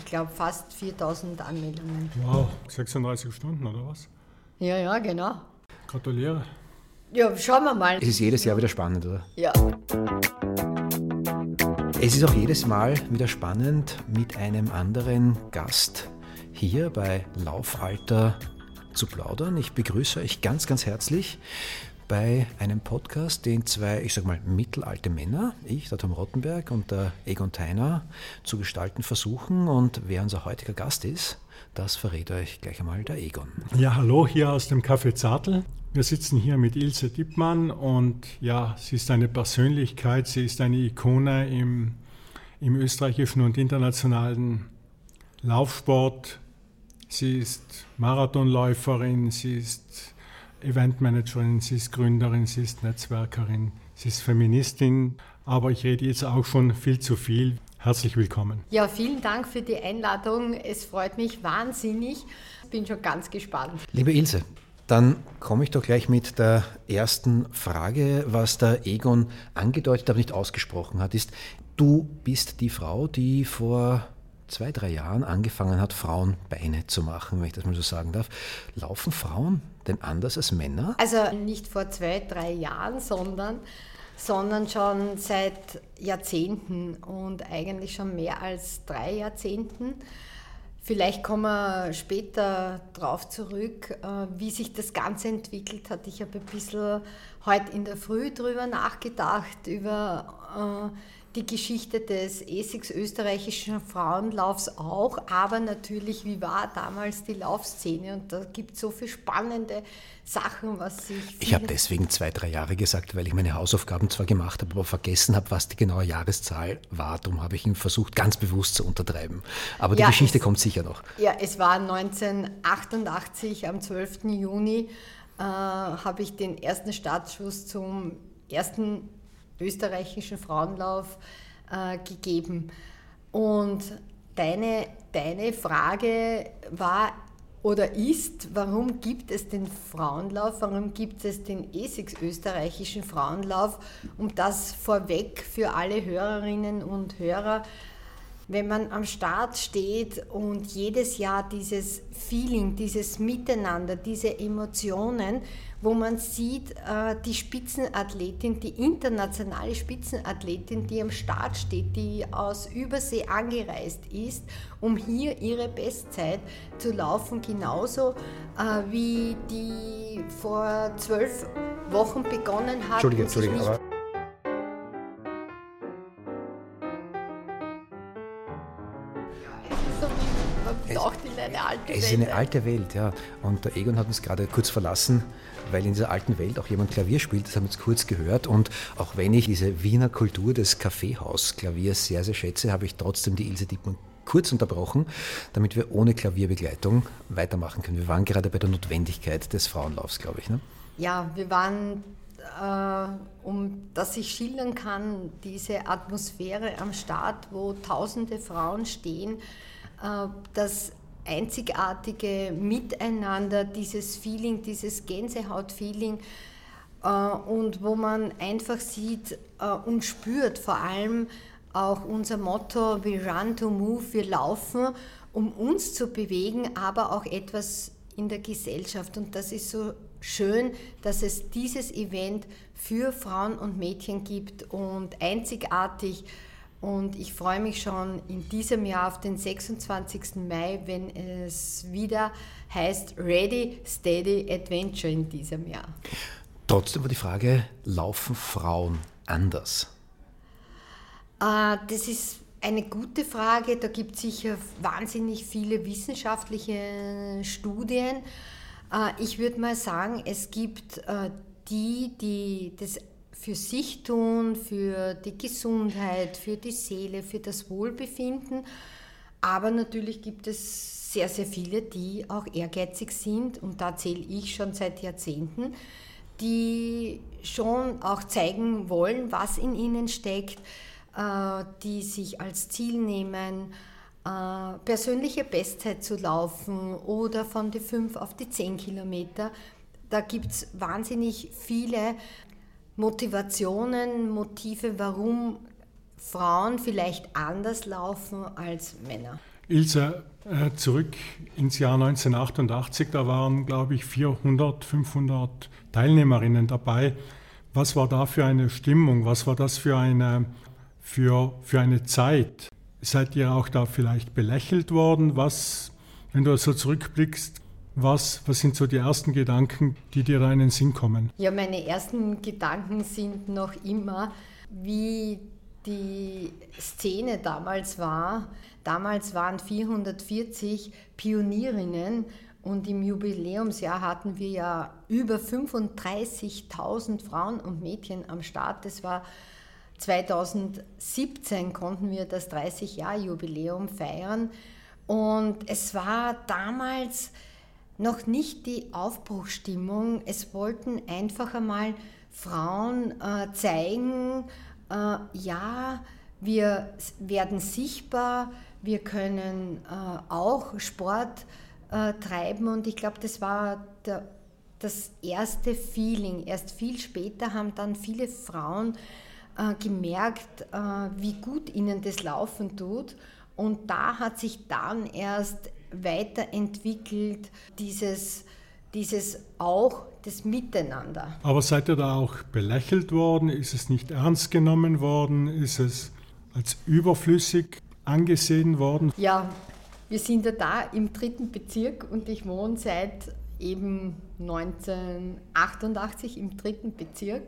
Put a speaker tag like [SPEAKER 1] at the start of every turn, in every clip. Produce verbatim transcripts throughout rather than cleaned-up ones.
[SPEAKER 1] glaube fast viertausend Anmeldungen.
[SPEAKER 2] Wow, sechsunddreißig Stunden oder was?
[SPEAKER 1] Ja, ja, genau.
[SPEAKER 2] Gratuliere.
[SPEAKER 1] Ja, schauen wir mal.
[SPEAKER 3] Es ist jedes Jahr wieder spannend, oder?
[SPEAKER 1] Ja.
[SPEAKER 3] Es ist auch jedes Mal wieder spannend mit einem anderen Gast hier bei Laufalter zu plaudern. Ich begrüße euch ganz, ganz herzlich bei einem Podcast, den zwei, ich sag mal, mittelalte Männer, ich, der Tom Rottenberg und der Egon Theiner, zu gestalten versuchen. Und wer unser heutiger Gast ist, das verrät euch gleich einmal der Egon.
[SPEAKER 2] Ja, hallo, hier aus dem Café Zartl. Wir sitzen hier mit Ilse Dippmann und ja, sie ist eine Persönlichkeit, sie ist eine Ikone im, im österreichischen und internationalen Laufsport. Sie ist Marathonläuferin, sie ist Eventmanagerin, sie ist Gründerin, sie ist Netzwerkerin, sie ist Feministin, aber ich rede jetzt auch schon viel zu viel. Herzlich willkommen.
[SPEAKER 1] Ja, vielen Dank für die Einladung. Es freut mich wahnsinnig. Ich bin schon ganz gespannt.
[SPEAKER 3] Liebe Ilse, dann komme ich doch gleich mit der ersten Frage. Was der Egon angedeutet, aber nicht ausgesprochen hat, ist, du bist die Frau, die vor zwei, drei Jahren angefangen hat, Frauenbeine zu machen, wenn ich das mal so sagen darf. Laufen Frauen denn anders als Männer?
[SPEAKER 1] Also nicht vor zwei, drei Jahren, sondern, sondern schon seit Jahrzehnten und eigentlich schon mehr als drei Jahrzehnten. Vielleicht kommen wir später darauf zurück, wie sich das Ganze entwickelt hat. Ich habe ein bisschen heute in der Früh drüber nachgedacht, über die Geschichte des E S I X österreichischen Frauenlaufs auch, aber natürlich, wie war damals die Laufszene? Und da gibt es so viele spannende Sachen, was sich...
[SPEAKER 3] Ich habe deswegen zwei, drei Jahre gesagt, weil ich meine Hausaufgaben zwar gemacht habe, aber vergessen habe, was die genaue Jahreszahl war. Darum habe ich ihn versucht, ganz bewusst zu untertreiben. Aber die
[SPEAKER 1] ja,
[SPEAKER 3] Geschichte
[SPEAKER 1] es,
[SPEAKER 3] kommt sicher noch.
[SPEAKER 1] Ja, es war neunzehnhundertachtundachtzig, am zwölften Juni, äh, habe ich den ersten Startschuss zum ersten österreichischen Frauenlauf äh, gegeben. Und deine, deine Frage war oder ist, warum gibt es den Frauenlauf, warum gibt es den E S I X österreichischen Frauenlauf? Und das vorweg für alle Hörerinnen und Hörer. Wenn man am Start steht und jedes Jahr dieses Feeling, dieses Miteinander, diese Emotionen, wo man sieht, die Spitzenathletin, die internationale Spitzenathletin, die am Start steht, die aus Übersee angereist ist, um hier ihre Bestzeit zu laufen, genauso wie die vor zwölf Wochen begonnen hat.
[SPEAKER 3] Entschuldige, Entschuldige, aber...
[SPEAKER 1] Eine alte
[SPEAKER 3] es ist eine alte Welt, ja. Und der Egon hat uns gerade kurz verlassen, weil in dieser alten Welt auch jemand Klavier spielt. Das haben wir jetzt kurz gehört. Und auch wenn ich diese Wiener Kultur des Kaffeehausklaviers sehr, sehr schätze, habe ich trotzdem die Ilse Dippmann kurz unterbrochen, damit wir ohne Klavierbegleitung weitermachen können. Wir waren gerade bei der Notwendigkeit des Frauenlaufs, glaube ich. Ne?
[SPEAKER 1] Ja, wir waren, äh, um dass ich schildern kann, diese Atmosphäre am Start, wo tausende Frauen stehen, äh, das einzigartige Miteinander, dieses Feeling, dieses Gänsehaut-Feeling äh, und wo man einfach sieht äh, und spürt, vor allem auch unser Motto, we run to move, wir laufen, um uns zu bewegen, aber auch etwas in der Gesellschaft. Und das ist so schön, dass es dieses Event für Frauen und Mädchen gibt und einzigartig. Und ich freue mich schon in diesem Jahr auf den sechsundzwanzigsten Mai, wenn es wieder heißt Ready, Steady, Adventure in diesem Jahr.
[SPEAKER 3] Trotzdem war die Frage, laufen Frauen anders?
[SPEAKER 1] Äh, das ist eine gute Frage. Da gibt es sicher wahnsinnig viele wissenschaftliche Studien. Äh, ich würde mal sagen, es gibt äh, die, die das für sich tun, für die Gesundheit, für die Seele, für das Wohlbefinden. Aber natürlich gibt es sehr, sehr viele, die auch ehrgeizig sind, und da zähle ich schon seit Jahrzehnten, die schon auch zeigen wollen, was in ihnen steckt, die sich als Ziel nehmen, persönliche Bestzeit zu laufen oder von die fünf auf die zehn Kilometer. Da gibt es wahnsinnig viele Motivationen, Motive, warum Frauen vielleicht anders laufen als Männer.
[SPEAKER 2] Ilse, äh, zurück ins Jahr neunzehnhundertachtundachtzig, da waren, glaube ich, vierhundert, fünfhundert Teilnehmerinnen dabei. Was war da für eine Stimmung? Was war das für eine, für, für eine Zeit? Seid ihr auch da vielleicht belächelt worden? Was, wenn du so zurückblickst, was, was sind so die ersten Gedanken, die dir da in den Sinn kommen?
[SPEAKER 1] Ja, meine ersten Gedanken sind noch immer, wie die Szene damals war. Damals waren vierhundertvierzig Pionierinnen und im Jubiläumsjahr hatten wir ja über fünfunddreißigtausend Frauen und Mädchen am Start. Das war zweitausendsiebzehn, konnten wir das dreißig-Jahr-Jubiläum feiern. Und es war damals noch nicht die Aufbruchsstimmung. Es wollten einfach einmal Frauen äh, zeigen, äh, ja, wir werden sichtbar, wir können äh, auch Sport äh, treiben und ich glaube, das war der, das erste Feeling. Erst viel später haben dann viele Frauen äh, gemerkt, äh, wie gut ihnen das Laufen tut und da hat sich dann erst weiterentwickelt, dieses, dieses auch das Miteinander.
[SPEAKER 2] Aber seid ihr da auch belächelt worden? Ist es nicht ernst genommen worden? Ist es als überflüssig angesehen worden?
[SPEAKER 1] Ja, wir sind ja da im dritten Bezirk und ich wohne seit eben neunzehnhundertachtundachtzig im dritten Bezirk.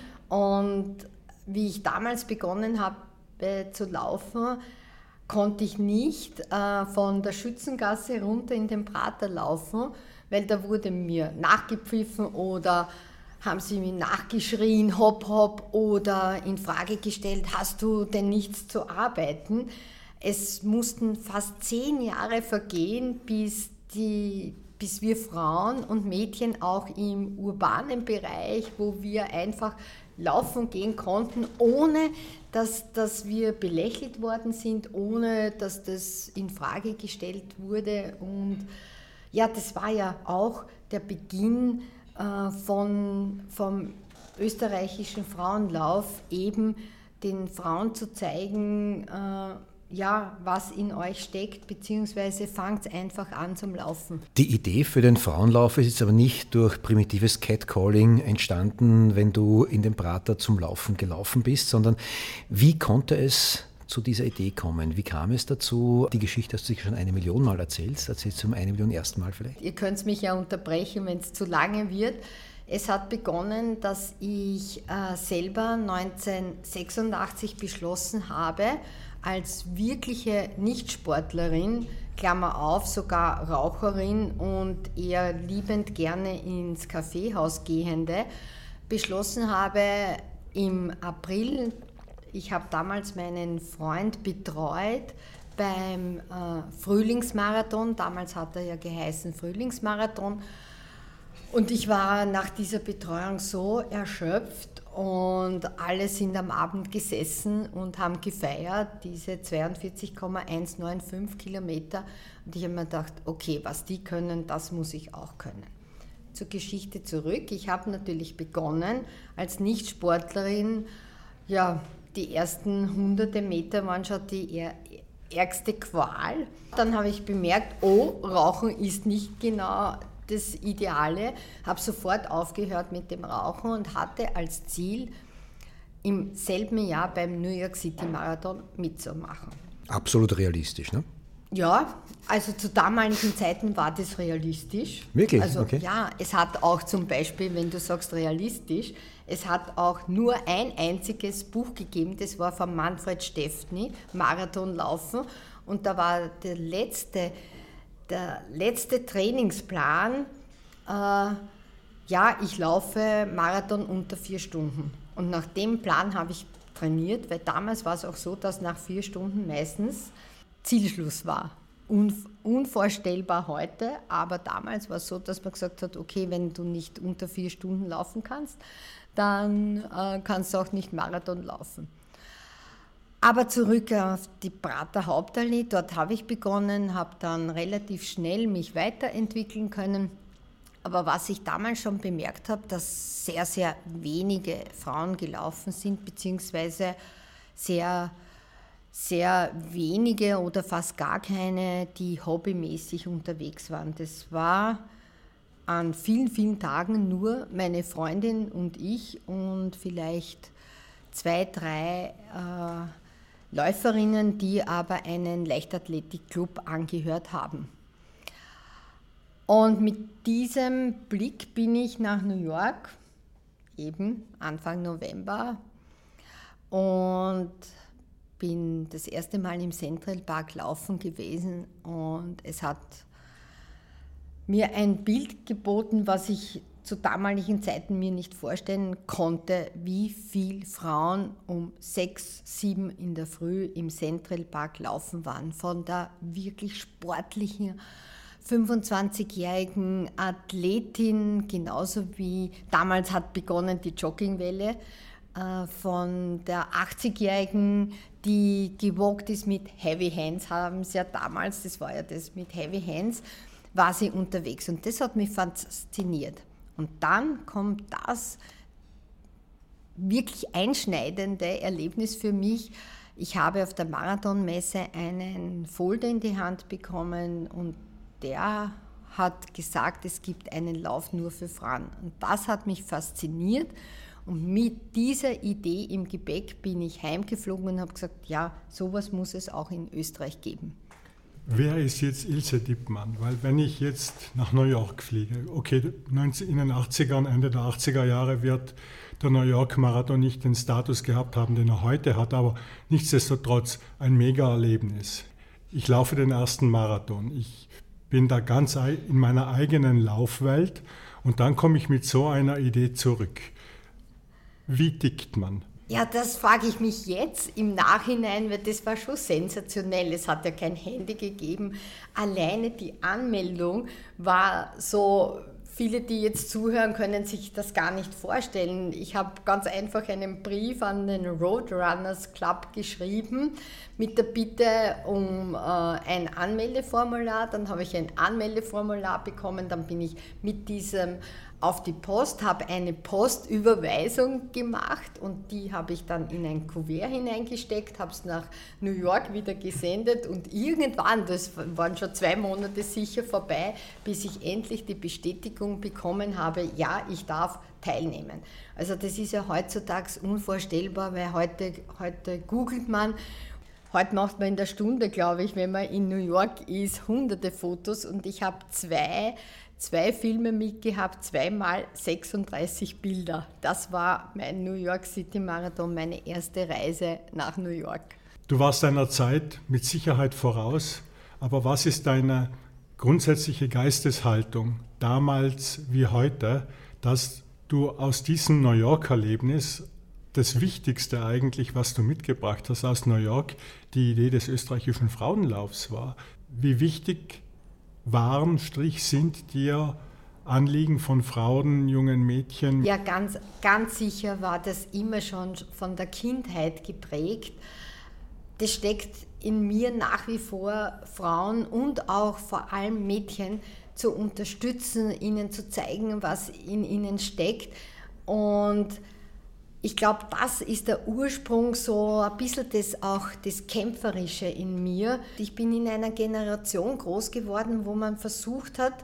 [SPEAKER 1] Und wie ich damals begonnen habe äh, zu laufen, konnte ich nicht äh, von der Schützengasse runter in den Prater laufen, weil da wurde mir nachgepfiffen oder haben sie mir nachgeschrien, hopp, hopp, oder in Frage gestellt, hast du denn nichts zu arbeiten? Es mussten fast zehn Jahre vergehen, bis, die, bis wir Frauen und Mädchen auch im urbanen Bereich, wo wir einfach laufen gehen konnten, ohne dass, dass wir belächelt worden sind, ohne dass das in Frage gestellt wurde. Und ja, das war ja auch der Beginn äh, von, vom österreichischen Frauenlauf, eben den Frauen zu zeigen, äh, ja, was in euch steckt, beziehungsweise fangt einfach an zum Laufen.
[SPEAKER 3] Die Idee für den Frauenlauf ist jetzt aber nicht durch primitives Catcalling entstanden, wenn du in den Prater zum Laufen gelaufen bist, sondern wie konnte es zu dieser Idee kommen? Wie kam es dazu? Die Geschichte hast du sicher schon eine Million Mal erzählt. Erzählst du zum eine Million ersten Mal vielleicht?
[SPEAKER 1] Ihr könnt mich ja unterbrechen, wenn es zu lange wird. Es hat begonnen, dass ich äh, selber neunzehnhundertsechsundachtzig beschlossen habe, als wirkliche Nichtsportlerin, Klammer auf, sogar Raucherin und eher liebend gerne ins Kaffeehaus gehende, beschlossen habe im April, ich habe damals meinen Freund betreut beim äh, Frühlingsmarathon, damals hat er ja geheißen Frühlingsmarathon, und ich war nach dieser Betreuung so erschöpft und alle sind am Abend gesessen und haben gefeiert, diese zweiundvierzig Komma hundertfünfundneunzig Kilometer. Und ich habe mir gedacht, okay, was die können, das muss ich auch können. Zur Geschichte zurück. Ich habe natürlich begonnen als Nichtsportlerin, ja, die ersten hunderte Meter waren schon die ärgste Qual. Dann habe ich bemerkt, oh, Rauchen ist nicht genau das Ideale, habe sofort aufgehört mit dem Rauchen und hatte als Ziel, im selben Jahr beim New York City Marathon mitzumachen.
[SPEAKER 3] Absolut realistisch, ne?
[SPEAKER 1] Ja, also zu damaligen Zeiten war das realistisch.
[SPEAKER 3] Wirklich?
[SPEAKER 1] Also
[SPEAKER 3] okay.
[SPEAKER 1] Ja, es hat auch zum Beispiel, wenn du sagst realistisch, es hat auch nur ein einziges Buch gegeben, das war von Manfred Steffny, Marathon laufen, und da war der letzte Der letzte Trainingsplan, äh, ja, ich laufe Marathon unter vier Stunden. Und nach dem Plan habe ich trainiert, weil damals war es auch so, dass nach vier Stunden meistens Zielschluss war. Unv- unvorstellbar heute, aber damals war es so, dass man gesagt hat, okay, wenn du nicht unter vier Stunden laufen kannst, dann äh, kannst du auch nicht Marathon laufen. Aber zurück auf die Prater Hauptallee, dort habe ich begonnen, habe dann relativ schnell mich weiterentwickeln können. Aber was ich damals schon bemerkt habe, dass sehr, sehr wenige Frauen gelaufen sind, beziehungsweise sehr, sehr wenige oder fast gar keine, die hobbymäßig unterwegs waren. Das war an vielen, vielen Tagen nur meine Freundin und ich und vielleicht zwei, drei äh, Läuferinnen, die aber einen Leichtathletikclub angehört haben. Und mit diesem Blick bin ich nach New York, eben Anfang November, und bin das erste Mal im Central Park laufen gewesen und es hat mir ein Bild geboten, was ich zu damaligen Zeiten mir nicht vorstellen konnte, wie viele Frauen um sechs, sieben in der Früh im Central Park laufen waren. Von der wirklich sportlichen fünfundzwanzigjährigen Athletin, genauso wie damals hat begonnen die Joggingwelle, von der achtzigjährigen, die gewalkt ist mit Heavy Hands, haben sie ja damals, das war ja das mit Heavy Hands, war sie unterwegs und das hat mich fasziniert. Und dann kommt das wirklich einschneidende Erlebnis für mich. Ich habe auf der Marathonmesse einen Folder in die Hand bekommen und der hat gesagt, es gibt einen Lauf nur für Frauen. Und das hat mich fasziniert. Und mit dieser Idee im Gepäck bin ich heimgeflogen und habe gesagt, ja, sowas muss es auch in Österreich geben.
[SPEAKER 2] Wer ist jetzt Ilse Dippmann? Weil wenn ich jetzt nach New York fliege, okay, in den achtzigern, Ende der achtziger Jahre wird der New York Marathon nicht den Status gehabt haben, den er heute hat, aber nichtsdestotrotz ein Mega-Erlebnis. Ich laufe den ersten Marathon. Ich bin da ganz in meiner eigenen Laufwelt und dann komme ich mit so einer Idee zurück. Wie tickt man?
[SPEAKER 1] Ja, das frage ich mich jetzt im Nachhinein, weil das war schon sensationell. Es hat ja kein Handy gegeben. Alleine die Anmeldung war so, viele, die jetzt zuhören, können sich das gar nicht vorstellen. Ich habe ganz einfach einen Brief an den Roadrunners Club geschrieben mit der Bitte um äh, ein Anmeldeformular. Dann habe ich ein Anmeldeformular bekommen, dann bin ich mit diesem auf die Post, habe eine Postüberweisung gemacht und die habe ich dann in ein Kuvert hineingesteckt, habe es nach New York wieder gesendet und irgendwann, das waren schon zwei Monate sicher vorbei, bis ich endlich die Bestätigung bekommen habe, ja, ich darf teilnehmen. Also das ist ja heutzutage unvorstellbar, weil heute, heute googelt man. Heute macht man in der Stunde, glaube ich, wenn man in New York ist, hunderte Fotos und ich habe zwei Zwei Filme mitgehabt, zweimal sechsunddreißig Bilder. Das war mein New York City Marathon, meine erste Reise nach New York.
[SPEAKER 2] Du warst deiner Zeit mit Sicherheit voraus, aber was ist deine grundsätzliche Geisteshaltung damals wie heute, dass du aus diesem New York-Erlebnis das Wichtigste eigentlich, was du mitgebracht hast aus New York, die Idee des österreichischen Frauenlaufs war? Wie wichtig waren, Strich sind dir Anliegen von Frauen, jungen Mädchen?
[SPEAKER 1] Ja, ganz, ganz sicher war das immer schon von der Kindheit geprägt. Das steckt in mir nach wie vor, Frauen und auch vor allem Mädchen zu unterstützen, ihnen zu zeigen, was in ihnen steckt. Und ich glaube, das ist der Ursprung, so ein bisschen das, auch das Kämpferische in mir. Ich bin in einer Generation groß geworden, wo man versucht hat,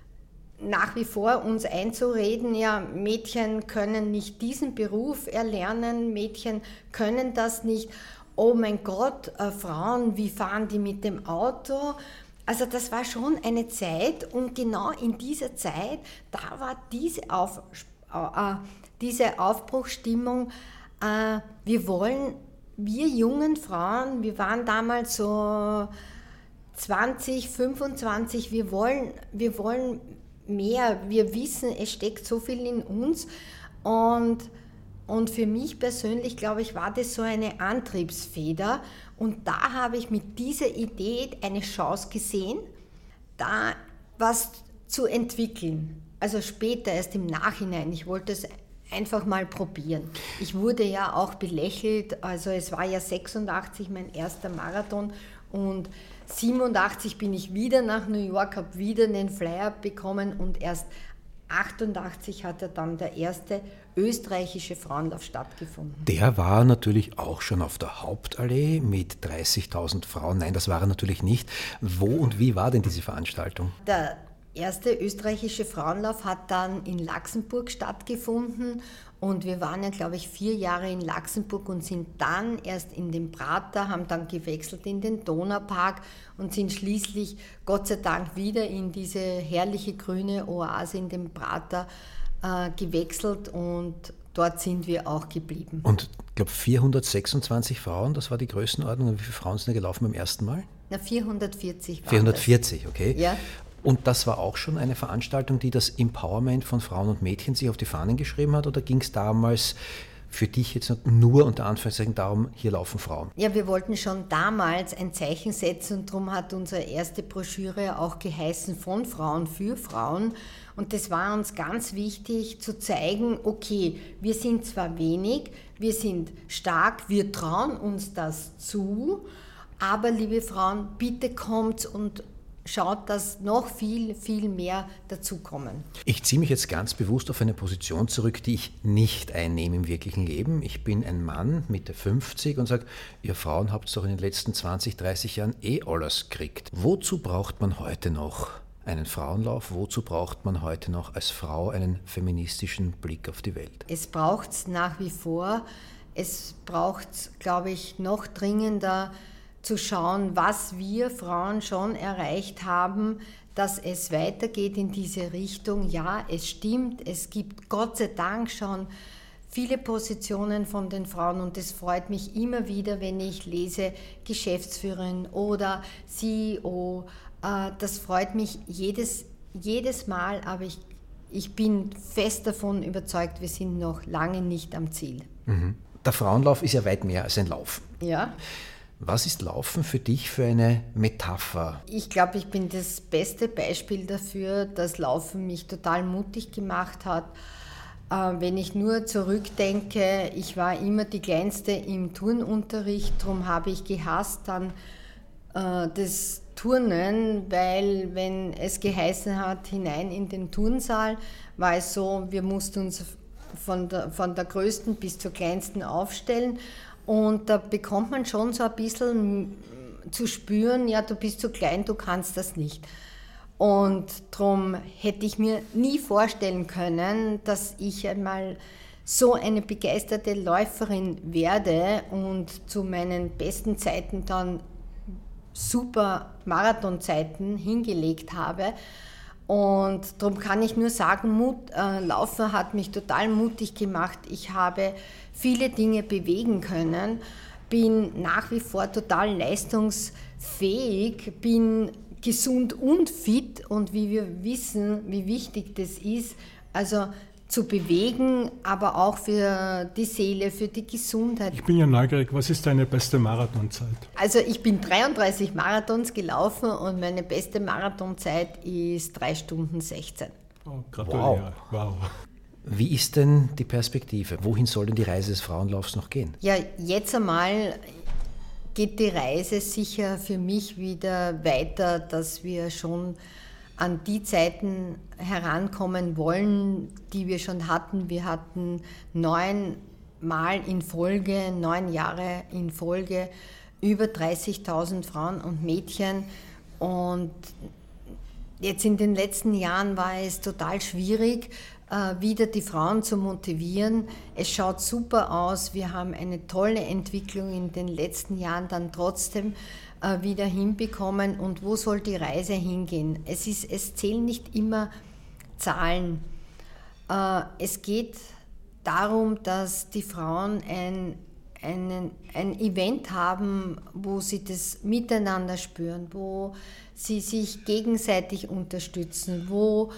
[SPEAKER 1] nach wie vor uns einzureden, ja, Mädchen können nicht diesen Beruf erlernen, Mädchen können das nicht. Oh mein Gott, äh, Frauen, wie fahren die mit dem Auto? Also das war schon eine Zeit und genau in dieser Zeit, da war diese Auf, äh, diese Aufbruchsstimmung, äh, wir wollen, wir jungen Frauen, wir waren damals so zwanzig, fünfundzwanzig, wir wollen, wir wollen mehr, wir wissen, es steckt so viel in uns und, und für mich persönlich, glaube ich, war das so eine Antriebsfeder und da habe ich mit dieser Idee eine Chance gesehen, da was zu entwickeln. Also später, erst im Nachhinein, ich wollte es einfach mal probieren. Ich wurde ja auch belächelt, also es war ja sechsundachtzig mein erster Marathon und siebenundachtzig bin ich wieder nach New York, habe wieder einen Flyer bekommen und erst achtundachtzig hat ja dann der erste österreichische Frauenlauf stattgefunden.
[SPEAKER 3] Der war natürlich auch schon auf der Hauptallee mit dreißigtausend Frauen. Nein, das war er natürlich nicht. Wo und wie war denn diese Veranstaltung?
[SPEAKER 1] Der erste österreichische Frauenlauf hat dann in Laxenburg stattgefunden und wir waren ja, glaube ich, vier Jahre in Laxenburg und sind dann erst in den Prater, haben dann gewechselt in den Donaupark und sind schließlich, Gott sei Dank, wieder in diese herrliche grüne Oase in den Prater äh, gewechselt und dort sind wir auch geblieben.
[SPEAKER 3] Und ich glaube vierhundertsechsundzwanzig Frauen, das war die Größenordnung. Und wie viele Frauen sind da gelaufen beim ersten Mal?
[SPEAKER 1] Na, vierhundertvierzig waren
[SPEAKER 3] vierhundertvierzig, das. Okay.
[SPEAKER 1] Ja.
[SPEAKER 3] Und das war auch schon eine Veranstaltung, die das Empowerment von Frauen und Mädchen sich auf die Fahnen geschrieben hat? Oder ging es damals für dich jetzt nur unter Anführungszeichen darum, hier laufen Frauen?
[SPEAKER 1] Ja, wir wollten schon damals ein Zeichen setzen und darum hat unsere erste Broschüre auch geheißen von Frauen für Frauen. Und das war uns ganz wichtig zu zeigen, okay, wir sind zwar wenig, wir sind stark, wir trauen uns das zu, aber liebe Frauen, bitte kommt und schaut, dass noch viel, viel mehr dazukommen.
[SPEAKER 3] Ich ziehe mich jetzt ganz bewusst auf eine Position zurück, die ich nicht einnehme im wirklichen Leben. Ich bin ein Mann Mitte fünfzig und sage, ihr Frauen habt es doch in den letzten zwanzig, dreißig Jahren eh alles gekriegt. Wozu braucht man heute noch einen Frauenlauf? Wozu braucht man heute noch als Frau einen feministischen Blick auf die Welt?
[SPEAKER 1] Es braucht es nach wie vor. Es braucht es, glaube ich, noch dringender, zu schauen, was wir Frauen schon erreicht haben, dass es weitergeht in diese Richtung. Ja, es stimmt, es gibt Gott sei Dank schon viele Positionen von den Frauen und es freut mich immer wieder, wenn ich lese Geschäftsführerin oder C E O. Das freut mich jedes, jedes Mal, aber ich, ich bin fest davon überzeugt, wir sind noch lange nicht am Ziel.
[SPEAKER 3] Mhm. Der Frauenlauf ist ja weit mehr als ein Lauf.
[SPEAKER 1] Ja.
[SPEAKER 3] Was ist Laufen für dich für eine Metapher?
[SPEAKER 1] Ich glaube, ich bin das beste Beispiel dafür, dass Laufen mich total mutig gemacht hat. Äh, wenn ich nur zurückdenke, ich war immer die Kleinste im Turnunterricht, darum habe ich gehasst dann äh, das Turnen, weil wenn es geheißen hat, hinein in den Turnsaal, war es so, wir mussten uns von der, von der größten bis zur kleinsten aufstellen. Und da bekommt man schon so ein bisschen zu spüren, ja, du bist zu klein, du kannst das nicht. Und darum hätte ich mir nie vorstellen können, dass ich einmal so eine begeisterte Läuferin werde und zu meinen besten Zeiten dann super Marathonzeiten hingelegt habe. Und darum kann ich nur sagen, Mut, äh, Laufen hat mich total mutig gemacht. Ich habe viele Dinge bewegen können, bin nach wie vor total leistungsfähig, bin gesund und fit und wie wir wissen, wie wichtig das ist, also zu bewegen, aber auch für die Seele, für die Gesundheit.
[SPEAKER 2] Ich bin ja neugierig, was ist deine beste Marathonzeit?
[SPEAKER 1] Also ich bin dreiunddreißig Marathons gelaufen und meine beste Marathonzeit ist drei Stunden sechzehn.
[SPEAKER 2] Oh, gratuliere. Wow. wow.
[SPEAKER 3] Wie ist denn die Perspektive? Wohin soll denn die Reise des Frauenlaufs noch gehen?
[SPEAKER 1] Ja, jetzt einmal geht die Reise sicher für mich wieder weiter, dass wir schon an die Zeiten herankommen wollen, die wir schon hatten. Wir hatten neun Mal in Folge, neun Jahre in Folge über dreißigtausend Frauen und Mädchen. Und jetzt in den letzten Jahren war es total schwierig, wieder die Frauen zu motivieren. Es schaut super aus. Wir haben eine tolle Entwicklung in den letzten Jahren dann trotzdem wieder hinbekommen. Und wo soll die Reise hingehen? Es ist, es zählen nicht immer Zahlen. Es geht darum, dass die Frauen ein, einen, ein Event haben, wo sie das miteinander spüren, wo sie sich gegenseitig unterstützen, wo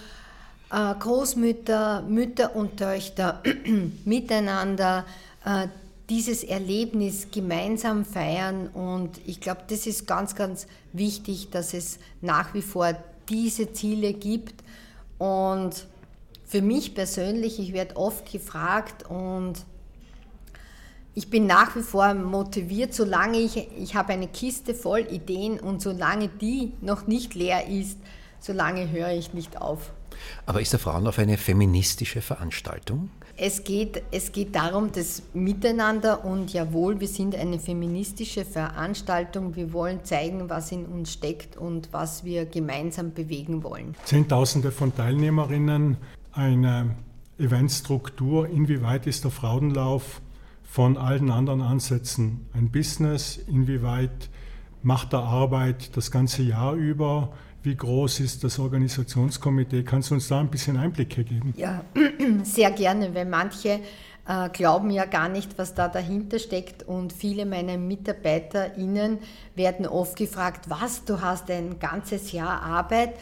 [SPEAKER 1] Großmütter, Mütter und Töchter miteinander dieses Erlebnis gemeinsam feiern und ich glaube, das ist ganz, ganz wichtig, dass es nach wie vor diese Ziele gibt und für mich persönlich, ich werde oft gefragt und ich bin nach wie vor motiviert, solange ich, ich habe eine Kiste voll Ideen und solange die noch nicht leer ist, solange höre ich nicht auf.
[SPEAKER 3] Aber ist der Frauenlauf eine feministische Veranstaltung?
[SPEAKER 1] Es geht, es geht darum, das Miteinander und jawohl, wir sind eine feministische Veranstaltung. Wir wollen zeigen, was in uns steckt und was wir gemeinsam bewegen wollen.
[SPEAKER 2] Zehntausende von Teilnehmerinnen, eine Eventstruktur. Inwieweit ist der Frauenlauf von allen anderen Ansätzen ein Business? Inwieweit macht er Arbeit das ganze Jahr über? Wie groß ist das Organisationskomitee? Kannst du uns da ein bisschen Einblicke geben?
[SPEAKER 1] Ja, sehr gerne, weil manche äh, glauben ja gar nicht, was da dahinter steckt und viele meiner MitarbeiterInnen werden oft gefragt, was, du hast ein ganzes Jahr Arbeit.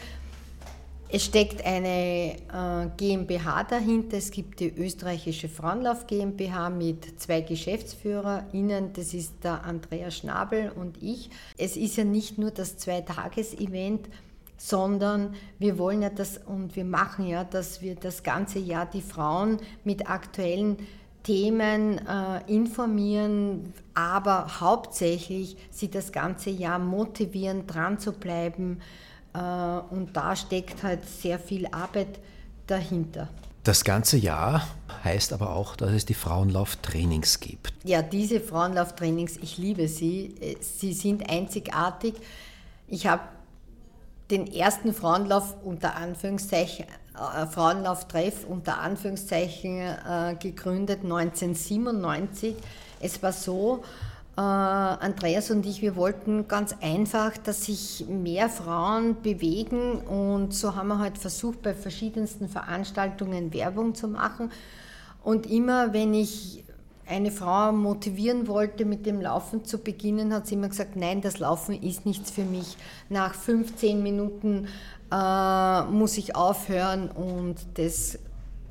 [SPEAKER 1] Es steckt eine äh, GmbH dahinter, es gibt die österreichische Frauenlauf GmbH mit zwei GeschäftsführerInnen, das ist der Andreas Schnabel und ich. Es ist ja nicht nur das Zweitages-Event, sondern wir wollen ja das und wir machen ja, dass wir das ganze Jahr die Frauen mit aktuellen Themen äh, informieren, aber hauptsächlich sie das ganze Jahr motivieren, dran zu bleiben äh, und da steckt halt sehr viel Arbeit dahinter.
[SPEAKER 3] Das ganze Jahr heißt aber auch, dass es die Frauenlauftrainings gibt.
[SPEAKER 1] Ja, diese Frauenlauftrainings, ich liebe sie, sie sind einzigartig. Ich habe den ersten Frauenlauf unter Anführungszeichen, äh, Frauenlauftreff unter Anführungszeichen äh, gegründet neunzehnhundertsiebenundneunzig. Es war so, äh, Andreas und ich, wir wollten ganz einfach, dass sich mehr Frauen bewegen und so haben wir halt versucht, bei verschiedensten Veranstaltungen Werbung zu machen. Und immer, wenn ich eine Frau motivieren wollte, mit dem Laufen zu beginnen, hat sie immer gesagt, nein, das Laufen ist nichts für mich. Nach fünfzehn Minuten äh, muss ich aufhören und das,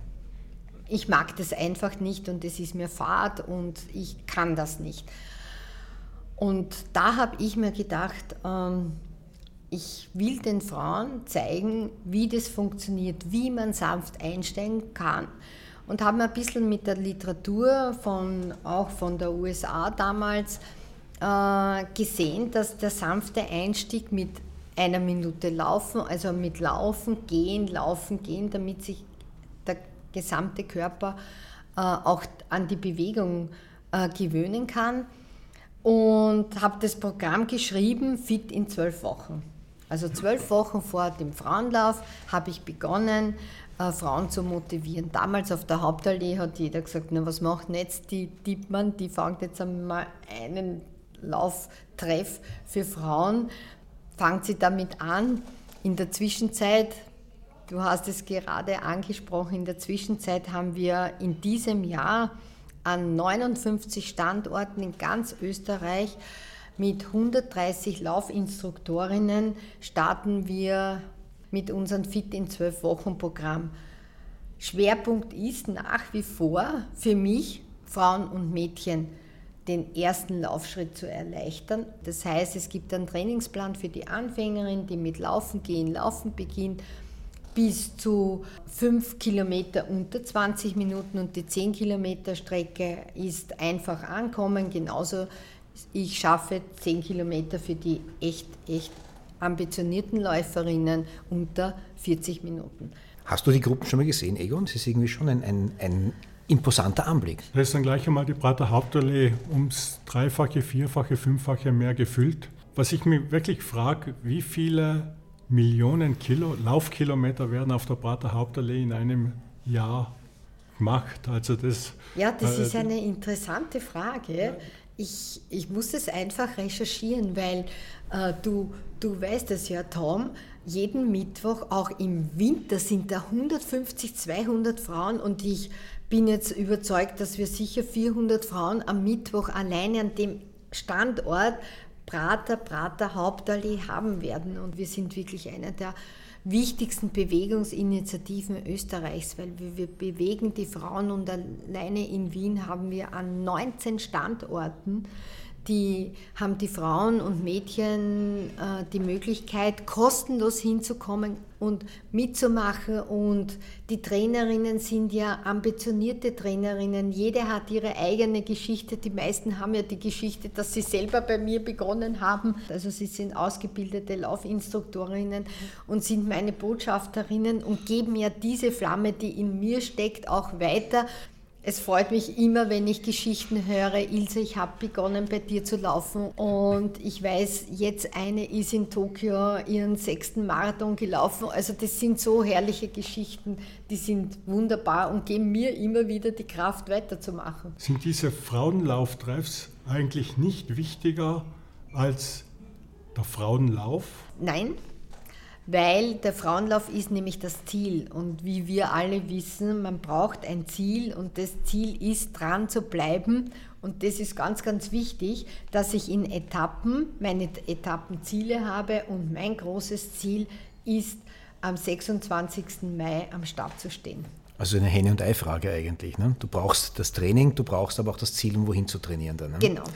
[SPEAKER 1] ich mag das einfach nicht und das ist mir fad und ich kann das nicht. Und da habe ich mir gedacht, ähm, ich will den Frauen zeigen, wie das funktioniert, wie man sanft einsteigen kann. Und habe mir ein bisschen mit der Literatur, von, auch von der U S A damals, äh, gesehen, dass der sanfte Einstieg mit einer Minute Laufen, also mit Laufen, Gehen, Laufen, Gehen, damit sich der gesamte Körper äh, auch an die Bewegung äh, gewöhnen kann. Und habe das Programm geschrieben, Fit in zwölf Wochen. Also zwölf Wochen vor dem Frauenlauf habe ich begonnen, äh, Frauen zu motivieren. Damals auf der Hauptallee hat jeder gesagt, na, was macht denn jetzt die Dippmann, die fangt jetzt einmal einen Lauftreff für Frauen, fangt sie damit an. In der Zwischenzeit, du hast es gerade angesprochen, in der Zwischenzeit haben wir in diesem Jahr an neunundfünfzig Standorten in ganz Österreich mit hundertdreißig Laufinstruktorinnen starten wir mit unserem Fit in zwölf Wochen Programm. Schwerpunkt ist nach wie vor für mich, Frauen und Mädchen, den ersten Laufschritt zu erleichtern. Das heißt, es gibt einen Trainingsplan für die Anfängerin, die mit Laufen gehen, Laufen beginnt, bis zu fünf Kilometer unter zwanzig Minuten und die zehn Kilometer Strecke ist einfach ankommen. Genauso, ich schaffe zehn Kilometer für die echt, echt ambitionierten Läuferinnen unter vierzig Minuten.
[SPEAKER 3] Hast du die Gruppen schon mal gesehen, Egon? Das ist irgendwie schon ein, ein, ein imposanter Anblick.
[SPEAKER 2] Da ist dann gleich einmal die Prater Hauptallee ums Dreifache, Vierfache, Fünffache mehr gefüllt. Was ich mir wirklich frage, wie viele Millionen Kilo, Laufkilometer werden auf der Prater Hauptallee in einem Jahr gemacht? Also das,
[SPEAKER 1] ja, das
[SPEAKER 2] äh,
[SPEAKER 1] ist eine interessante Frage. Ja. Ich, ich muss das einfach recherchieren, weil äh, du, du weißt es ja, Tom, jeden Mittwoch, auch im Winter, sind da hundertfünfzig, zweihundert Frauen und ich bin jetzt überzeugt, dass wir sicher vierhundert Frauen am Mittwoch alleine an dem Standort Prater, Prater Hauptallee haben werden. Und wir sind wirklich eine der wichtigsten Bewegungsinitiativen Österreichs, weil wir, wir bewegen die Frauen und alleine in Wien haben wir an neunzehn Standorten die haben die Frauen und Mädchen äh, die Möglichkeit, kostenlos hinzukommen und mitzumachen. Und die Trainerinnen sind ja ambitionierte Trainerinnen. Jede hat ihre eigene Geschichte. Die meisten haben ja die Geschichte, dass sie selber bei mir begonnen haben. Also sie sind ausgebildete Laufinstruktorinnen und sind meine Botschafterinnen und geben ja diese Flamme, die in mir steckt, auch weiter. Es freut mich immer, wenn ich Geschichten höre. Ilse, ich habe begonnen, bei dir zu laufen und ich weiß, jetzt eine ist in Tokio ihren sechsten Marathon gelaufen. Also das sind so herrliche Geschichten, die sind wunderbar und geben mir immer wieder die Kraft, weiterzumachen.
[SPEAKER 2] Sind diese Frauenlauftreffs eigentlich nicht wichtiger als der Frauenlauf?
[SPEAKER 1] Nein. Weil der Frauenlauf ist nämlich das Ziel und wie wir alle wissen, man braucht ein Ziel und das Ziel ist, dran zu bleiben und das ist ganz, ganz wichtig, dass ich in Etappen meine Etappenziele habe und mein großes Ziel ist, am sechsundzwanzigsten Mai am Start zu stehen.
[SPEAKER 3] Also eine Henne- und Ei-Frage eigentlich. Ne? Du brauchst das Training, du brauchst aber auch das Ziel, um wohin zu trainieren. Dann, ne?
[SPEAKER 1] Genau.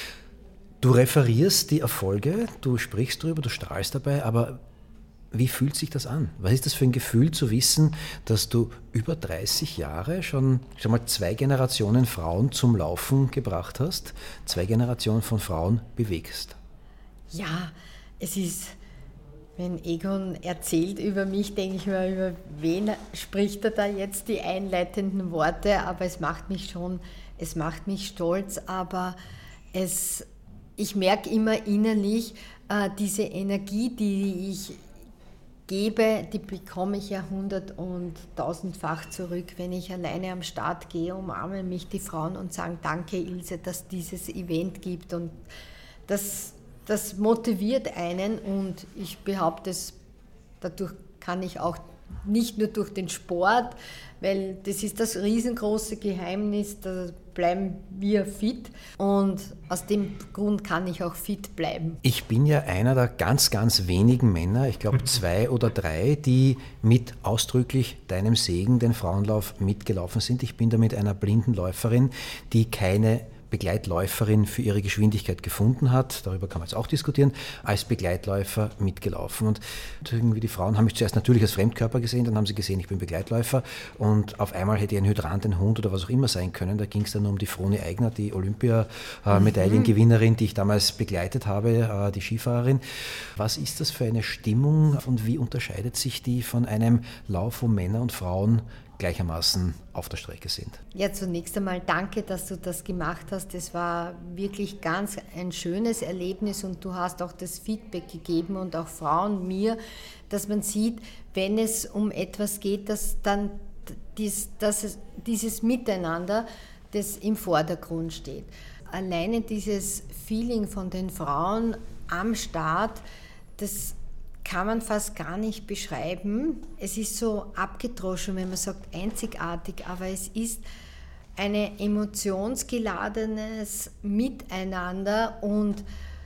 [SPEAKER 3] Du referierst die Erfolge, du sprichst darüber, du strahlst dabei, aber wie fühlt sich das an? Was ist das für ein Gefühl zu wissen, dass du über dreißig Jahre schon, schon mal zwei Generationen Frauen zum Laufen gebracht hast, zwei Generationen von Frauen bewegst?
[SPEAKER 1] Ja, es ist, wenn Egon erzählt über mich, denke ich mir, über wen spricht er da jetzt die einleitenden Worte, aber es macht mich schon, es macht mich stolz, aber es, ich merke immer innerlich äh, diese Energie, die ich gebe, die bekomme ich ja hundert- und tausendfach zurück. Wenn ich alleine am Start gehe, umarmen mich die Frauen und sagen, danke Ilse, dass dieses Event gibt. Und das, das motiviert einen und ich behaupte, dadurch kann ich auch nicht nur durch den Sport, weil das ist das riesengroße Geheimnis, da bleiben wir fit und aus dem Grund kann ich auch fit bleiben.
[SPEAKER 3] Ich bin ja einer der ganz, ganz wenigen Männer, ich glaube zwei oder drei, die mit ausdrücklich deinem Segen den Frauenlauf mitgelaufen sind. Ich bin da mit einer blinden Läuferin, die keine Begleitläuferin für ihre Geschwindigkeit gefunden hat, darüber kann man jetzt auch diskutieren, als Begleitläufer mitgelaufen. Und irgendwie die Frauen haben mich zuerst natürlich als Fremdkörper gesehen, dann haben sie gesehen, ich bin Begleitläufer und auf einmal hätte ich ein Hydrant, ein Hund oder was auch immer sein können. Da ging es dann nur um die Froni Eigner, die Olympia-Medaillengewinnerin, die ich damals begleitet habe, die Skifahrerin. Was ist das für eine Stimmung und wie unterscheidet sich die von einem Lauf, wo Männer und Frauen gleichermaßen auf der Strecke sind?
[SPEAKER 1] Ja, zunächst einmal danke, dass du das gemacht hast. Das war wirklich ganz ein schönes Erlebnis und du hast auch das Feedback gegeben und auch Frauen mir, dass man sieht, wenn es um etwas geht, dass dann dies, dass es, dieses Miteinander, das im Vordergrund steht. Alleine dieses Feeling von den Frauen am Start, das kann man fast gar nicht beschreiben. Es ist so abgedroschen, wenn man sagt einzigartig, aber es ist ein emotionsgeladenes Miteinander und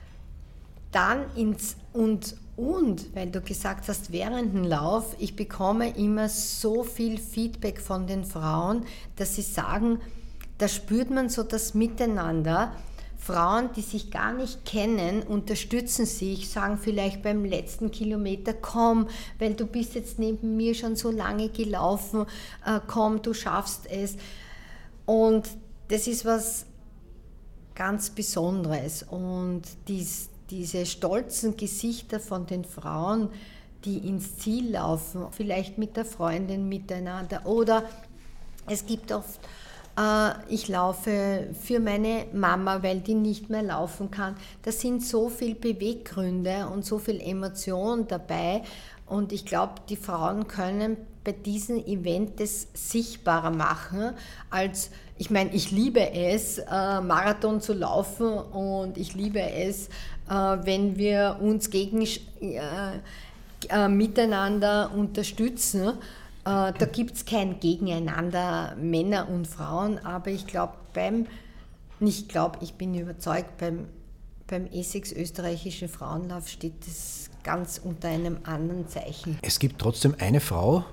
[SPEAKER 1] dann ins und und, weil du gesagt hast, während dem Lauf, ich bekomme immer so viel Feedback von den Frauen, dass sie sagen, da spürt man so das Miteinander. Frauen, die sich gar nicht kennen, unterstützen sich, sagen vielleicht beim letzten Kilometer, komm, weil du bist jetzt neben mir schon so lange gelaufen, äh, komm, du schaffst es. Und das ist was ganz Besonderes. Und dies, diese stolzen Gesichter von den Frauen, die ins Ziel laufen, vielleicht mit der Freundin miteinander oder es gibt oft ich laufe für meine Mama, weil die nicht mehr laufen kann. Da sind so viele Beweggründe und so viel Emotion dabei. Und ich glaube, die Frauen können bei diesem Event das sichtbarer machen, als, ich meine, ich liebe es, Marathon zu laufen und ich liebe es, wenn wir uns gegen, äh, äh, miteinander unterstützen. Da gibt es kein Gegeneinander, Männer und Frauen, aber ich glaube, beim, nicht glaube, ich bin überzeugt, beim, beim E sechs österreichischen Frauenlauf steht das ganz unter einem anderen Zeichen.
[SPEAKER 3] Es gibt trotzdem eine Frau,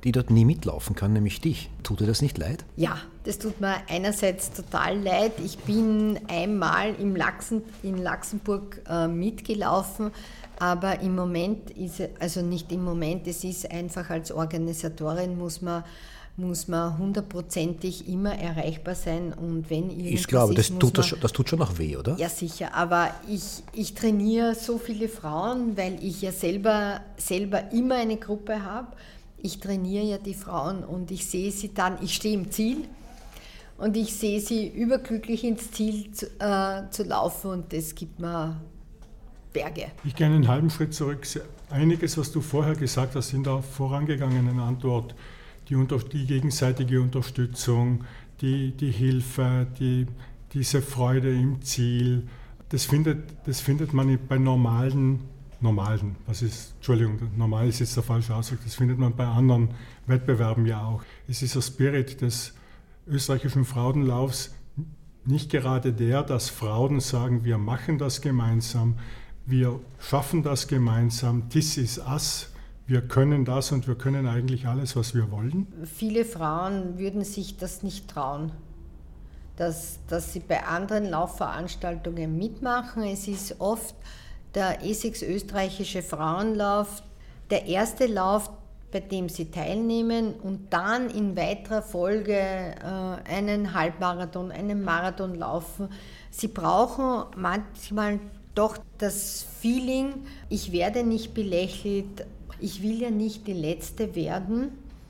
[SPEAKER 3] die dort nie mitlaufen kann, nämlich dich. Tut dir das nicht leid?
[SPEAKER 1] Ja, das tut mir einerseits total leid. Ich bin einmal im Luxem, in Luxemburg äh, mitgelaufen, aber im Moment ist es, also nicht im Moment, es ist einfach als Organisatorin muss man muss man hundertprozentig immer erreichbar sein und wenn irgendwas
[SPEAKER 3] ist klar, aber das,
[SPEAKER 1] ist,
[SPEAKER 3] tut das,
[SPEAKER 1] man,
[SPEAKER 3] schon, das tut schon noch weh, oder?
[SPEAKER 1] Ja, sicher, aber ich, ich trainiere so viele Frauen, weil ich ja selber, selber immer eine Gruppe habe. Ich trainiere ja die Frauen und ich sehe sie dann, ich stehe im Ziel und ich sehe sie überglücklich ins Ziel zu, äh, zu laufen und das gibt mir Berge.
[SPEAKER 2] Ich gehe einen halben Schritt zurück. Einiges, was du vorher gesagt hast, in der vorangegangenen Antwort, Die, unter, die gegenseitige Unterstützung, die, die Hilfe, die, diese Freude im Ziel, das findet, das findet man bei normalen, normalen, was ist, Entschuldigung, normal ist jetzt der falsche Ausdruck, das findet man bei anderen Wettbewerben ja auch. Es ist der Spirit des österreichischen Frauenlaufs nicht gerade der, dass Frauen sagen, wir machen das gemeinsam, wir schaffen das gemeinsam, this is us. Wir können das und wir können eigentlich alles, was wir wollen.
[SPEAKER 1] Viele Frauen würden sich das nicht trauen, dass, dass sie bei anderen Laufveranstaltungen mitmachen. Es ist oft der E sechs österreichische Frauenlauf, der erste Lauf, bei dem sie teilnehmen und dann in weiterer Folge äh, einen Halbmarathon, einen Marathon laufen. Sie brauchen manchmal doch das Feeling, ich werde nicht belächelt, ich will ja nicht die Letzte werden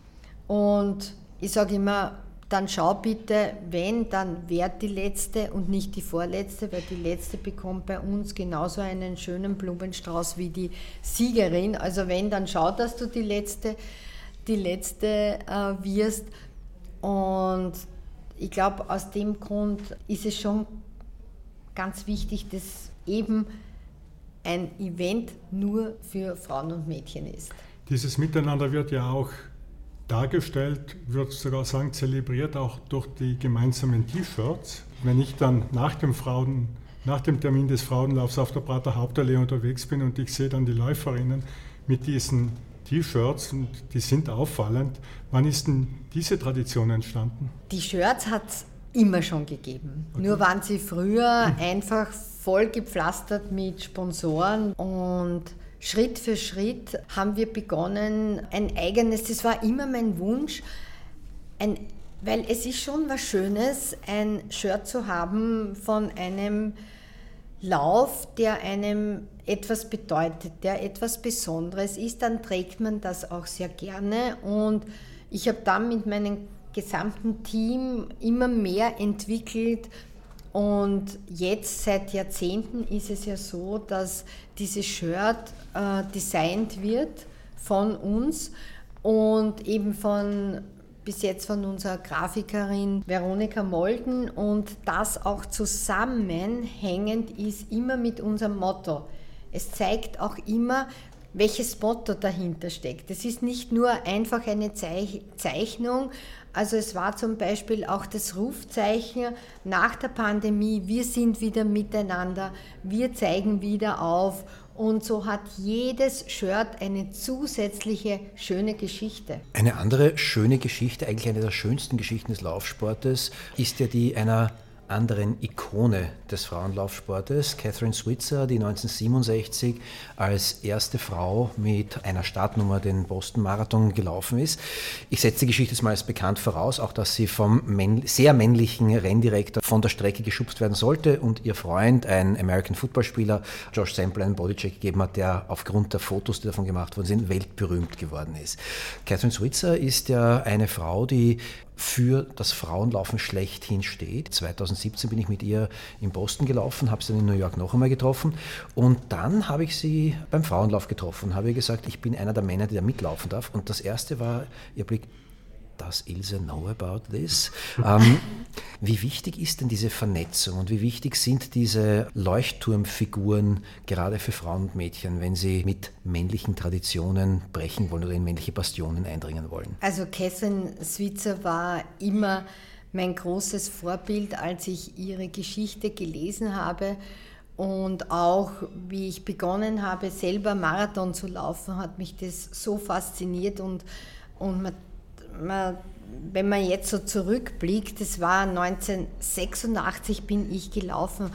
[SPEAKER 1] und ich sage immer, dann schau bitte, wenn, dann werd die Letzte und nicht die Vorletzte, weil die Letzte bekommt bei uns genauso einen schönen Blumenstrauß wie die Siegerin. Also wenn, dann schau, dass du die Letzte, die Letzte äh, wirst. Und ich glaube, aus dem Grund ist es schon ganz wichtig, dass eben ein Event nur für Frauen und Mädchen ist.
[SPEAKER 2] Dieses Miteinander wird ja auch dargestellt, würde ich sogar sagen, zelebriert auch durch die gemeinsamen T-Shirts. Wenn ich dann nach dem, Frauen, nach dem Termin des Frauenlaufs auf der Prater Hauptallee unterwegs bin und ich sehe dann die Läuferinnen mit diesen T-Shirts und die sind auffallend. Wann ist denn diese Tradition entstanden?
[SPEAKER 1] Die Shirts hat es immer schon gegeben. Okay. Nur waren sie früher hm. einfach voll gepflastert mit Sponsoren und Schritt für Schritt haben wir begonnen, ein eigenes, das war immer mein Wunsch, ein, weil es ist schon was Schönes, ein Shirt zu haben von einem Lauf, der einem etwas bedeutet, der etwas Besonderes ist, dann trägt man das auch sehr gerne und ich habe dann mit meinem gesamten Team immer mehr entwickelt. Und jetzt seit Jahrzehnten ist es ja so, dass dieses Shirt äh, designt wird von uns und eben von bis jetzt von unserer Grafikerin Veronika Molden und das auch zusammenhängend ist immer mit unserem Motto. Es zeigt auch immer, welches Motto dahinter steckt. Es ist nicht nur einfach eine Zeichnung, also es war zum Beispiel auch das Rufzeichen nach der Pandemie, wir sind wieder miteinander, wir zeigen wieder auf und so hat jedes Shirt eine zusätzliche schöne Geschichte.
[SPEAKER 3] Eine andere schöne Geschichte, eigentlich eine der schönsten Geschichten des Laufsportes, ist ja die einer anderen Ikone des Frauenlaufsportes, Kathrine Switzer, die neunzehnhundertsiebenundsechzig als erste Frau mit einer Startnummer den Boston Marathon gelaufen ist. Ich setze die Geschichte jetzt mal als bekannt voraus, auch dass sie vom männ- sehr männlichen Renndirektor von der Strecke geschubst werden sollte und ihr Freund, ein American Footballspieler, Josh Sample, einen Bodycheck gegeben hat, der aufgrund der Fotos, die davon gemacht worden sind, weltberühmt geworden ist. Kathrine Switzer ist ja eine Frau, die für das Frauenlaufen schlechthin steht. zweitausendsiebzehn bin ich mit ihr in Boston gelaufen, habe sie dann in New York noch einmal getroffen und dann habe ich sie beim Frauenlauf getroffen und habe ihr gesagt, ich bin einer der Männer, die da mitlaufen darf und das erste war ihr Blick, does Ilse know about this? ähm, wie wichtig ist denn diese Vernetzung und wie wichtig sind diese Leuchtturmfiguren gerade für Frauen und Mädchen, wenn sie mit männlichen Traditionen brechen wollen oder in männliche Bastionen eindringen wollen?
[SPEAKER 1] Also Kathrine Switzer war immer mein großes Vorbild, als ich ihre Geschichte gelesen habe und auch wie ich begonnen habe, selber Marathon zu laufen, hat mich das so fasziniert und Und man, man, wenn man jetzt so zurückblickt, das war neunzehnhundertsechsundachtzig bin ich gelaufen,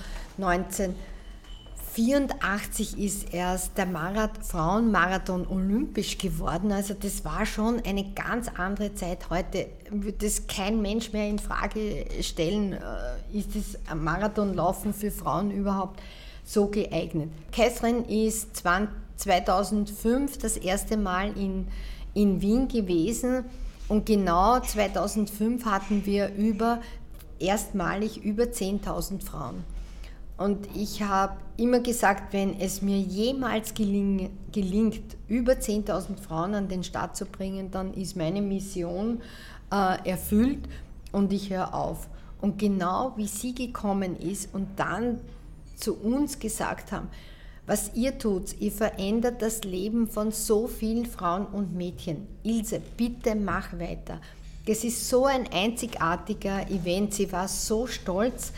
[SPEAKER 1] neunzehnhundertvierundachtzig ist erst der Marath- Frauenmarathon olympisch geworden. Also das war schon eine ganz andere Zeit. Heute würde das kein Mensch mehr in Frage stellen, ist das Marathonlaufen für Frauen überhaupt so geeignet. Catherine ist zweitausendfünf das erste Mal in, in Wien gewesen und genau zweitausendfünf hatten wir über, erstmalig über zehntausend Frauen. Und ich habe immer gesagt, wenn es mir jemals geling, gelingt, über zehntausend Frauen an den Start zu bringen, dann ist meine Mission äh, erfüllt und ich höre auf. Und genau wie sie gekommen ist und dann zu uns gesagt haben, was ihr tut, ihr verändert das Leben von so vielen Frauen und Mädchen. Ilse, bitte mach weiter. Das ist so ein einzigartiger Event. Sie war so stolz,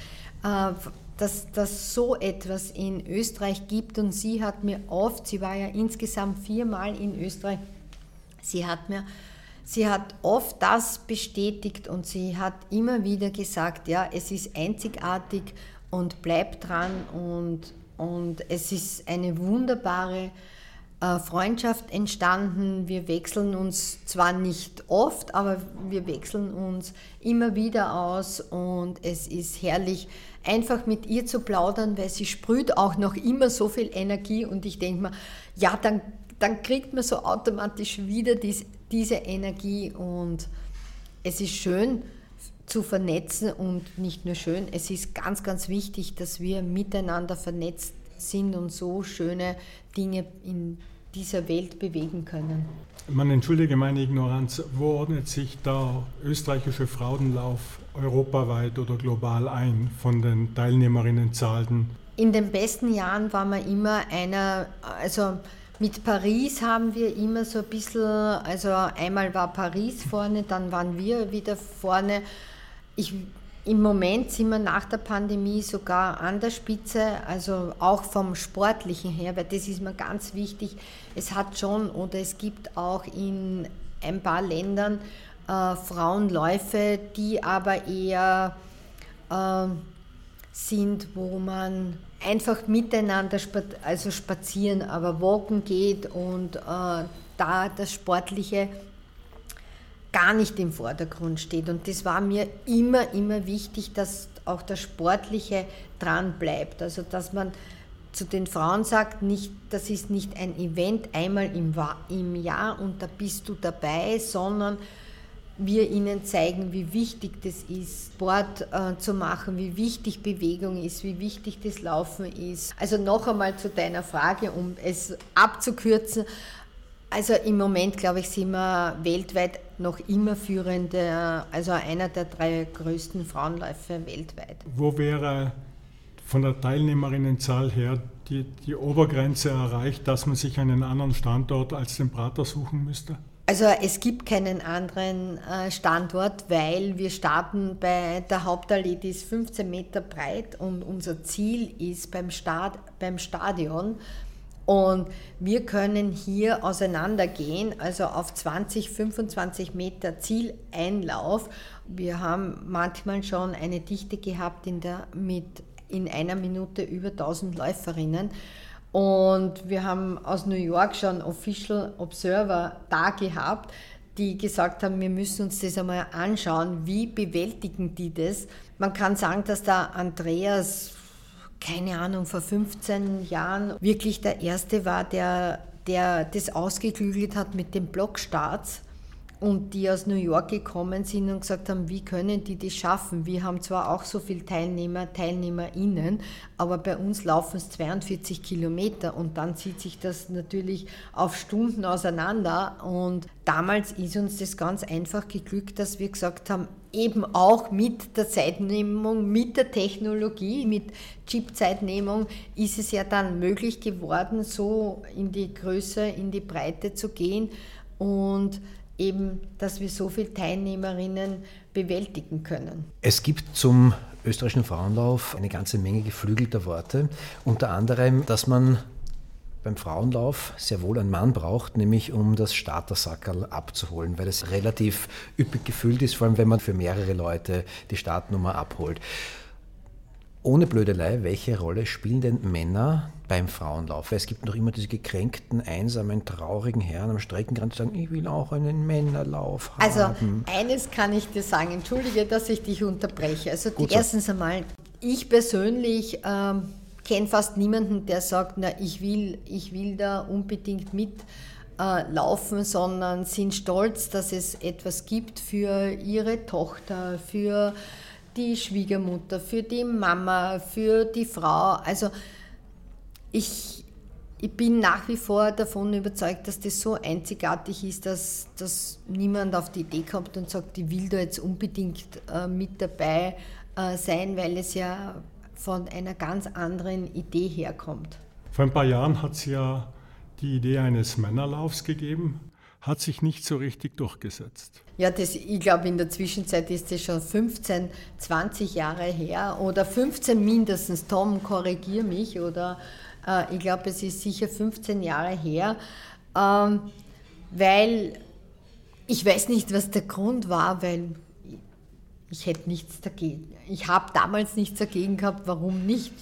[SPEAKER 1] dass das so etwas in Österreich gibt. Und sie hat mir oft, sie war ja insgesamt viermal in Österreich, sie hat mir, sie hat oft das bestätigt und sie hat immer wieder gesagt, ja, es ist einzigartig und bleib dran und, und es ist eine wunderbare äh, Freundschaft entstanden. Wir wechseln uns zwar nicht oft, aber wir wechseln uns immer wieder aus und es ist herrlich, einfach mit ihr zu plaudern, weil sie sprüht auch noch immer so viel Energie und ich denke mir, ja, dann, dann kriegt man so automatisch wieder dies, diese Energie und es ist schön, zu vernetzen und nicht nur schön, es ist ganz, ganz wichtig, dass wir miteinander vernetzt sind und so schöne Dinge in dieser Welt bewegen können.
[SPEAKER 2] Man entschuldige meine Ignoranz, wo ordnet sich der österreichische Frauenlauf europaweit oder global ein von den Teilnehmerinnenzahlen?
[SPEAKER 1] In den besten Jahren war man immer einer, also mit Paris haben wir immer so ein bisschen, also einmal war Paris vorne, dann waren wir wieder vorne. Ich, im Moment sind wir nach der Pandemie sogar an der Spitze, also auch vom Sportlichen her, weil das ist mir ganz wichtig. Es hat schon oder es gibt auch in ein paar Ländern äh, Frauenläufe, die aber eher äh, sind, wo man einfach miteinander spat- also spazieren, aber walken geht und äh, da das Sportliche gar nicht im Vordergrund steht. Und das war mir immer, immer wichtig, dass auch das Sportliche dran bleibt. Also dass man zu den Frauen sagt, nicht, das ist nicht ein Event einmal im, im Jahr und da bist du dabei, sondern wir ihnen zeigen, wie wichtig das ist, Sport äh, zu machen, wie wichtig Bewegung ist, wie wichtig das Laufen ist. Also noch einmal zu deiner Frage, um es abzukürzen. Also im Moment, glaube ich, sind wir weltweit noch immer führende, also einer der drei größten Frauenläufe weltweit.
[SPEAKER 2] Wo wäre von der Teilnehmerinnenzahl her die, die Obergrenze erreicht, dass man sich einen anderen Standort als den Prater suchen müsste?
[SPEAKER 1] Also es gibt keinen anderen Standort, weil wir starten bei der Hauptallee, die ist fünfzehn Meter breit und unser Ziel ist beim Start, beim Stadion. Und wir können hier auseinandergehen, also auf zwanzig, fünfundzwanzig Meter Zieleinlauf. Wir haben manchmal schon eine Dichte gehabt in, der, mit, in einer Minute über tausend Läuferinnen. Und wir haben aus New York schon Official Observer da gehabt, die gesagt haben, wir müssen uns das einmal anschauen, wie bewältigen die das. Man kann sagen, dass der Andreas, keine Ahnung, vor fünfzehn Jahren wirklich der Erste war, der, der das ausgeklügelt hat mit den Blockstarts und die aus New York gekommen sind und gesagt haben, wie können die das schaffen? Wir haben zwar auch so viele Teilnehmer, TeilnehmerInnen, aber bei uns laufen es zweiundvierzig Kilometer und dann zieht sich das natürlich auf Stunden auseinander und damals ist uns das ganz einfach geglückt, dass wir gesagt haben, eben auch mit der Zeitnehmung, mit der Technologie, mit Chip-Zeitnehmung ist es ja dann möglich geworden, so in die Größe, in die Breite zu gehen und eben, dass wir so viele Teilnehmerinnen bewältigen können.
[SPEAKER 3] Es gibt zum österreichischen Frauenlauf eine ganze Menge geflügelter Worte, unter anderem, dass man beim Frauenlauf sehr wohl ein Mann braucht, nämlich um das Startersackerl abzuholen, weil es relativ üppig gefüllt ist, vor allem wenn man für mehrere Leute die Startnummer abholt. Ohne Blödelei, welche Rolle spielen denn Männer beim Frauenlauf? Weil es gibt noch immer diese gekränkten, einsamen, traurigen Herren am Streckenrand, die sagen, ich will auch einen Männerlauf haben.
[SPEAKER 1] Also eines kann ich dir sagen, entschuldige, dass ich dich unterbreche. Also die, erstens einmal, ich persönlich ähm, kenne fast niemanden, der sagt, na, ich will, ich will da unbedingt mitlaufen, äh, sondern sind stolz, dass es etwas gibt für ihre Tochter, für die Schwiegermutter, für die Mama, für die Frau. Also ich, ich bin nach wie vor davon überzeugt, dass das so einzigartig ist, dass, dass niemand auf die Idee kommt und sagt, ich will da jetzt unbedingt äh, mit dabei äh, sein, weil es ja von einer ganz anderen Idee herkommt.
[SPEAKER 2] Vor ein paar Jahren hat es ja die Idee eines Männerlaufs gegeben. Hat sich nicht so richtig durchgesetzt.
[SPEAKER 1] Ja, das, ich glaube, in der Zwischenzeit ist das schon fünfzehn, zwanzig Jahre her oder fünfzehn mindestens. Tom, korrigier mich. Oder äh, ich glaube, es ist sicher fünfzehn Jahre her, ähm, weil ich weiß nicht, was der Grund war, weil ich, ich hätte nichts dagegen. Ich habe damals nichts dagegen gehabt, warum nicht?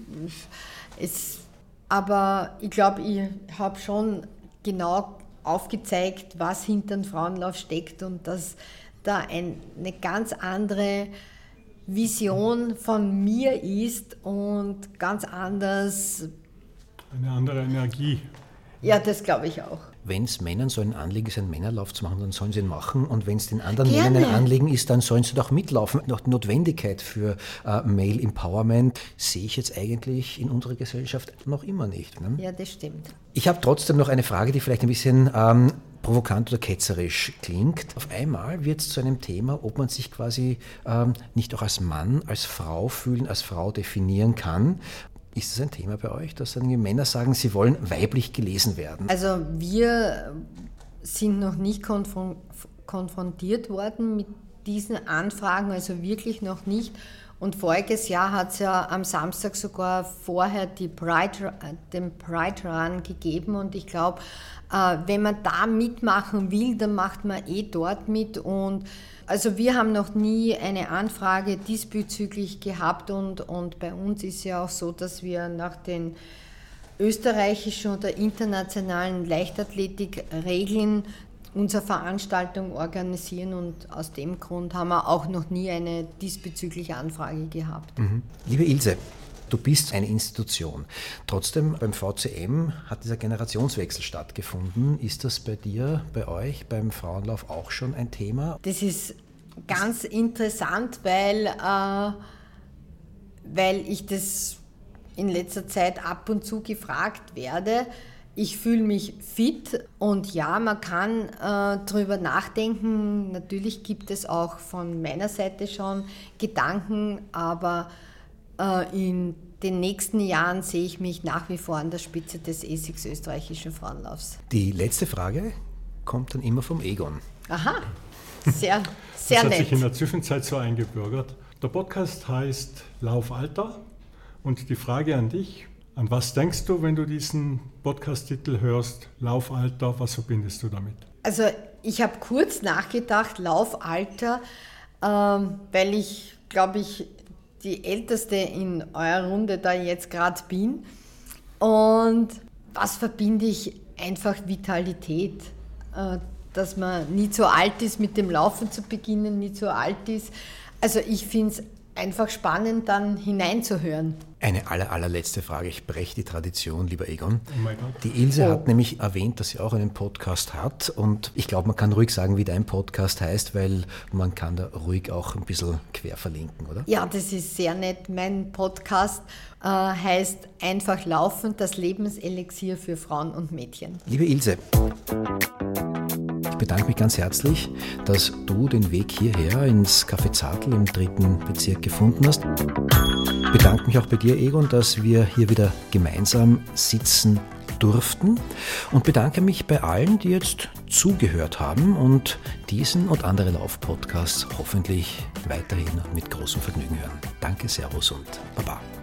[SPEAKER 1] Es, aber ich glaube, ich habe schon genau aufgezeigt, was hinter dem Frauenlauf steckt und dass da ein, eine ganz andere Vision von mir ist und ganz anders.
[SPEAKER 2] Eine andere Energie.
[SPEAKER 1] Ja, das glaube ich auch.
[SPEAKER 3] Wenn es Männern so ein Anliegen ist, einen Männerlauf zu machen, dann sollen sie ihn machen. Und wenn es den anderen
[SPEAKER 1] Gerne.
[SPEAKER 3] Männern ein Anliegen ist, dann sollen sie doch mitlaufen. Noch die Notwendigkeit für äh, Male Empowerment sehe ich jetzt eigentlich in unserer Gesellschaft noch immer nicht. Ne?
[SPEAKER 1] Ja, das stimmt.
[SPEAKER 3] Ich habe trotzdem noch eine Frage, die vielleicht ein bisschen ähm, provokant oder ketzerisch klingt. Auf einmal wird es zu einem Thema, ob man sich quasi ähm, nicht auch als Mann, als Frau fühlen, als Frau definieren kann. Ist das ein Thema bei euch, dass dann die Männer sagen, sie wollen weiblich gelesen werden?
[SPEAKER 1] Also wir sind noch nicht konfron- konfrontiert worden mit diesen Anfragen, also wirklich noch nicht. Und voriges Jahr hat es ja am Samstag sogar vorher die Pride, den Pride Run gegeben und ich glaube, wenn man da mitmachen will, dann macht man eh dort mit. Und also wir haben noch nie eine Anfrage diesbezüglich gehabt und, und bei uns ist ja auch so, dass wir nach den österreichischen oder internationalen Leichtathletikregeln unsere Veranstaltung organisieren und aus dem Grund haben wir auch noch nie eine diesbezügliche Anfrage gehabt.
[SPEAKER 3] Mhm. Liebe Ilse, du bist eine Institution. Trotzdem beim V C M hat dieser Generationswechsel stattgefunden. Ist das bei dir, bei euch, beim Frauenlauf auch schon ein Thema?
[SPEAKER 1] Das ist ganz interessant, weil, äh, weil ich das in letzter Zeit ab und zu gefragt werde. Ich fühle mich fit und ja, man kann äh, darüber nachdenken. Natürlich gibt es auch von meiner Seite schon Gedanken, aber äh, in den nächsten Jahren sehe ich mich nach wie vor an der Spitze des A S I Cs österreichischen Frauenlaufs.
[SPEAKER 3] Die letzte Frage kommt dann immer vom Egon.
[SPEAKER 1] Aha, sehr, sehr
[SPEAKER 2] das
[SPEAKER 1] nett.
[SPEAKER 2] hat sich in der Zwischenzeit so eingebürgert. Der Podcast heißt Laufalter und die Frage an dich: An was denkst du, wenn du diesen Podcast-Titel hörst, Laufalter, was verbindest du damit?
[SPEAKER 1] Also ich habe kurz nachgedacht, Laufalter, ähm, weil ich, glaube ich, die Älteste in eurer Runde da jetzt gerade bin. Und was verbinde ich? Einfach Vitalität, äh, dass man nie zu alt ist, mit dem Laufen zu beginnen, nie zu alt ist. Also ich finde es einfach spannend, dann hineinzuhören.
[SPEAKER 3] Eine aller, allerletzte Frage. Ich breche die Tradition, lieber Egon.
[SPEAKER 2] Oh mein Gott.
[SPEAKER 3] Die Ilse
[SPEAKER 1] Oh.
[SPEAKER 3] hat nämlich erwähnt, dass sie auch einen Podcast hat. Und ich glaube, man kann ruhig sagen, wie dein Podcast heißt, weil man kann da ruhig auch ein bisschen quer verlinken, oder?
[SPEAKER 1] Ja, das ist sehr nett. Mein Podcast äh, heißt Einfach laufen, das Lebenselixier für Frauen und Mädchen.
[SPEAKER 3] Liebe Ilse, ich bedanke mich ganz herzlich, dass du den Weg hierher ins Café Zartl im dritten Bezirk gefunden hast. Ich bedanke mich auch bei dir, Egon, dass wir hier wieder gemeinsam sitzen durften und bedanke mich bei allen, die jetzt zugehört haben und diesen und andere Lauf-Podcasts hoffentlich weiterhin mit großem Vergnügen hören. Danke, Servus und Baba.